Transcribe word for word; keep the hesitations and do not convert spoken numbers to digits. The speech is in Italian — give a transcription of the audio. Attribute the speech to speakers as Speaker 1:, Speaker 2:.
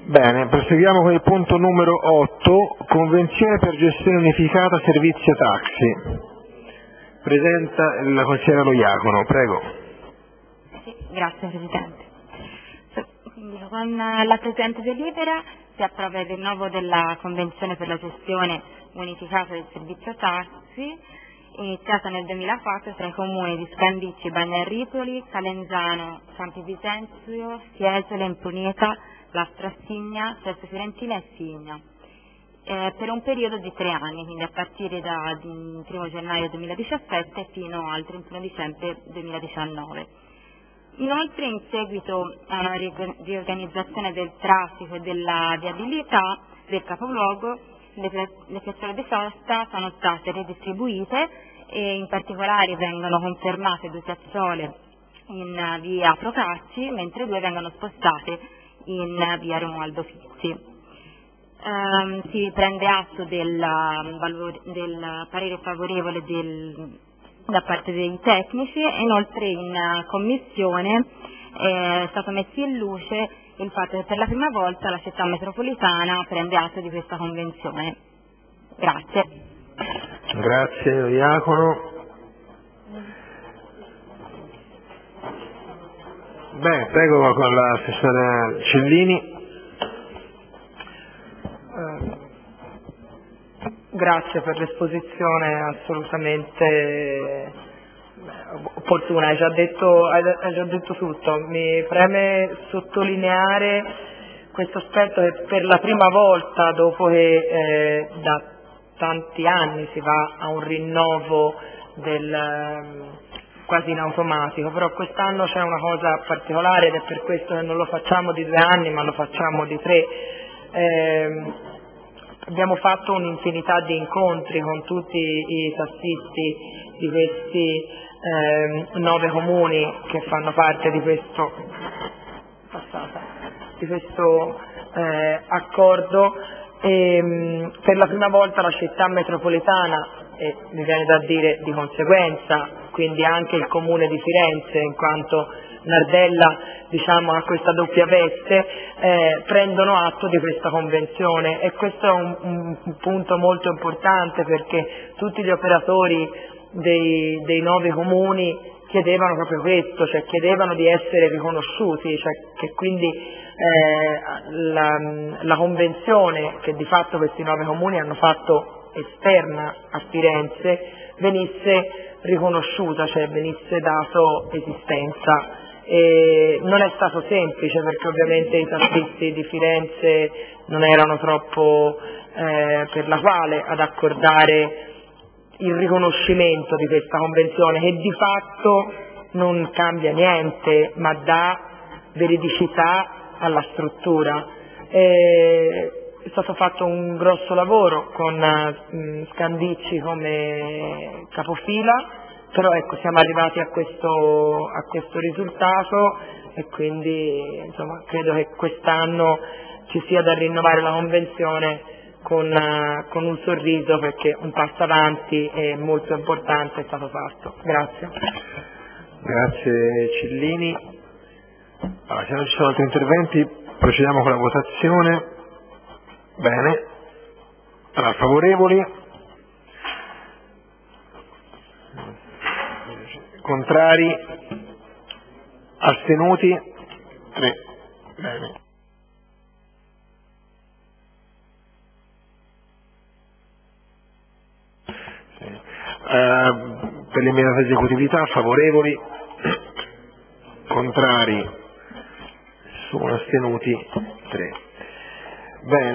Speaker 1: Bene, proseguiamo con il punto numero otto, Convenzione per gestione unificata servizio taxi. Presenta la consigliera Lo Iacono, prego.
Speaker 2: Sì, grazie Presidente. Con la presente delibera si approva il rinnovo della Convenzione per la gestione unificata del servizio taxi, iniziata nel duemilaquattro tra i comuni di Scandicci, Bagnarripoli, Calenzano, Campi Bisenzio, Fiesole, Impruneta, Lastrassigna, Sesto Fiorentina e Signa, eh, per un periodo di tre anni, quindi a partire dal primo gennaio duemiladiciassette fino al trentuno dicembre duemiladiciannove. Inoltre, in seguito a una riorganizzazione del traffico e della viabilità del capoluogo, le, le piazzole di sosta sono state ridistribuite e in particolare vengono confermate due piazzole in via Procacci, mentre due vengono spostate in via Romualdo Fizi. Um, si prende atto del, valore, del parere favorevole del, da parte dei tecnici e inoltre in commissione è stato messo in luce il fatto che per la prima volta la città metropolitana prende atto di questa convenzione. Grazie.
Speaker 1: Grazie Iacono. Bene, prego con l'assessore Cellini.
Speaker 3: Grazie per l'esposizione assolutamente opportuna, hai già detto, hai già detto tutto. Mi preme sottolineare questo aspetto che per la prima volta, dopo che eh, da tanti anni si va a un rinnovo del, quasi in automatico, però quest'anno c'è una cosa particolare ed è per questo che non lo facciamo di due anni ma lo facciamo di tre. Eh, abbiamo fatto un'infinità di incontri con tutti i tassisti di questi eh, nove comuni che fanno parte di questo, passata, di questo eh, accordo e mh, per la prima volta la città metropolitana e mi viene da dire di conseguenza quindi anche il comune di Firenze, in quanto Nardella diciamo ha questa doppia veste, eh, prendono atto di questa convenzione e questo è un, un punto molto importante perché tutti gli operatori dei, dei nove comuni chiedevano proprio questo, cioè chiedevano di essere riconosciuti, cioè che quindi eh, la, la convenzione che di fatto questi nove comuni hanno fatto esterna a Firenze venisse riconosciuta, cioè venisse dato esistenza. E non è stato semplice perché ovviamente i tassisti di Firenze non erano troppo eh, per la quale ad accordare il riconoscimento di questa convenzione che di fatto non cambia niente ma dà veridicità alla struttura. E è stato fatto un grosso lavoro con mh, Scandicci come capofila, però ecco siamo arrivati a questo, a questo risultato e quindi insomma credo che quest'anno ci sia da rinnovare la convenzione con, uh, con un sorriso perché un passo avanti e molto importante è stato fatto. Grazie.
Speaker 1: Grazie Cellini. Allora, se non ci sono altri interventi procediamo con la votazione. Bene. Allora, favorevoli? Contrari? Astenuti? tre. Bene. Sì. Uh, per l'immediata esecutività favorevoli? Contrari? Sono astenuti? tre. Bene.